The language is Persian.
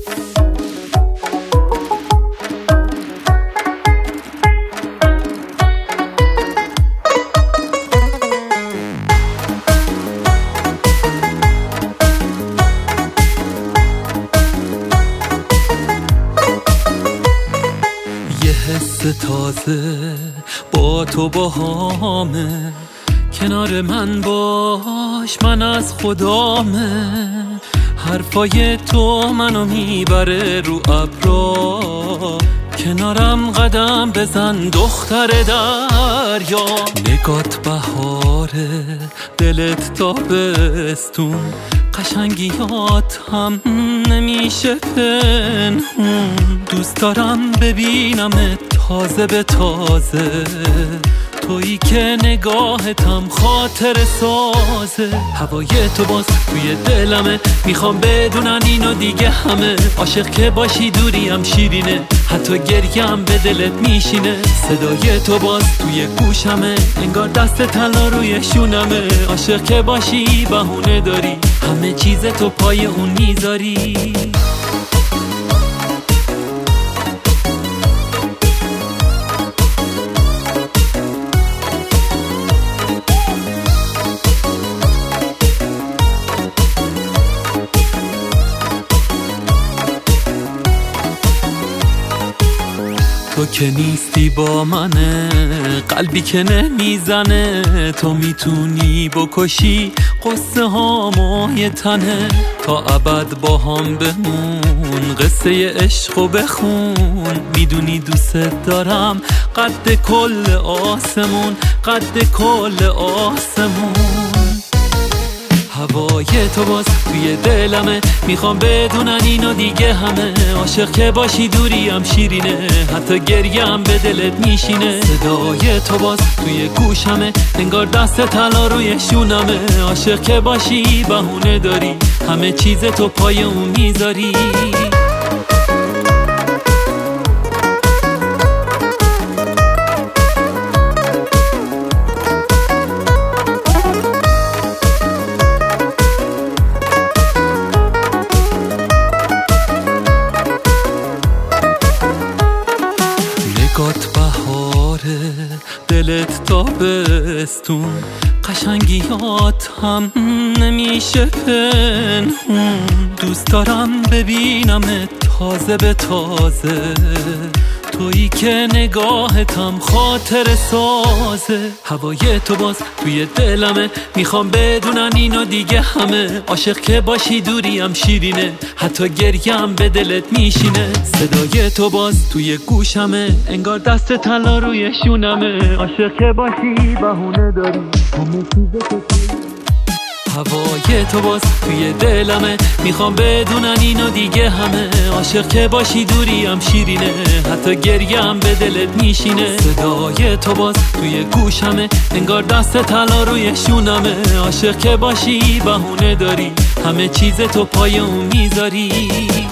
حس تازه با تو باهامه، کنار من باش، من از خدامه. حرفای تو منو میبره رو ابرا، کنارم قدم بزن دختر دریا. نگات بهاره، دلت تابستون، قشنگیات هم نمیشه پنهون. دوست دارم ببینم تازه به تازه، تویی که نگاهتم خاطر سازه. هوای تو باز توی دلمه، میخوام بدونن اینو دیگه همه. عاشق که باشی دوریم شیرینه، حتی گریم به دلت میشینه. صدای تو باز توی گوشمه، انگار دست طلا روی شونمه. عاشق که باشی بهونه داری، همه چیز تو پای اون میذاری. تو که نیستی با منه، قلبی که نمیزنه. تو میتونی بکشی قصه هامو یه تنه، تا ابد با هم بمون قصه عشقو بخون. میدونی دوست دارم قد کل آسمون، قد کل آسمون. هوای تو باز توی دلمه، میخوام بدونن اینو دیگه همه. عاشق که باشی دوریم شیرینه، حتی گریم به دلت میشینه. صدای تو باز توی گوشمه، انگار دست طلا روی شونمه. عاشق که باشی بهونه داری، همه چیز تو پای اون میذاری. نگات بهاره، دلت تابستون، قشنگیات هم نمیشه پنهون. دوست دارم ببینم تازه به تازه، تویی که نگاهتم خاطر سازه. هوای تو باز توی دلمه، میخوام بدونن اینو دیگه همه. عاشق که باشی دوریم شیرینه، حتی گریم به دلت میشینه. صدای تو باز توی گوشمه، انگار دست طلا روی شونمه. عاشق که باشی بهونه داری، همه چیز تو. هوای تو باز توی دلمه، میخوام بدونن اینو دیگه همه. عاشق که باشی دوریم شیرینه، حتی گریم به دلت میشینه. صدای تو باز توی گوشمه، انگار دست طلا روی شونمه. عاشق که باشی بهونه داری، همه چیز تو پای اون میذاری.